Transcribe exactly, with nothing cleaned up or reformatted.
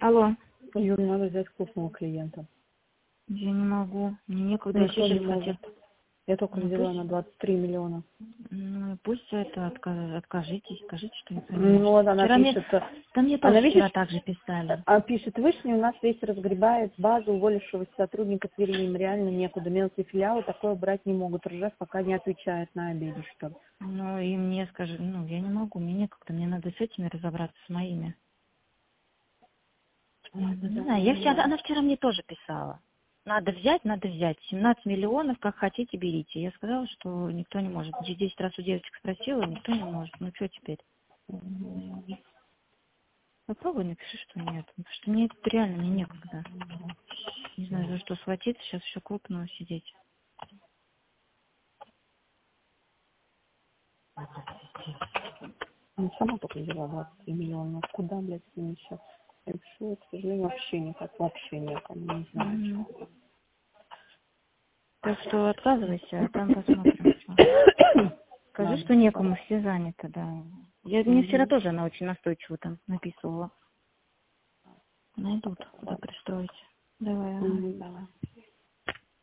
Алло. Юр, надо взять крупного клиента. Я не могу. Мне некогда. Ну, Я что не сейчас могу? хотел. Я только Ну, взяла пусть, на двадцать три миллиона. ну, пусть это отка- откажитесь, скажите, что никто не Ну может. вот она Вчера мне, пишет, да мне она тоже вчера видишь, так же писали. а пишет, Вышний у нас весь разгребает базу уволившегося сотрудника Твери, им реально некуда. Мелкие филиалы такое брать не могут. Ржев пока не отвечает на обиде, что ли. Ну, и мне скажи, ну, я не могу, мне некогда, мне надо с этими разобраться, с моими. Не знаю, я вчера, она вчера мне тоже писала. Надо взять, надо взять. семнадцать миллионов, как хотите, берите. Я сказала, что никто не может. Я десять раз у девочек спросила, никто не может. Ну, что теперь? Попробуй напиши, что нет. Потому что мне это реально мне некогда. Не знаю, за что схватиться, сейчас все крупно сидеть. Она сама только взяла двадцать три миллиона. Куда, блядь, с ними сейчас? Я пишу, к сожалению, вообще никак, вообще никак, не знаю. Мгм. Так что отказывайся, а там посмотрим, что. Скажи, Ладно, что некому, все заняты, да. Я, мне вчера Мгм. тоже она очень настойчиво там написывала. Найдут, куда пристроить. Давай, ага. Мгм, давай.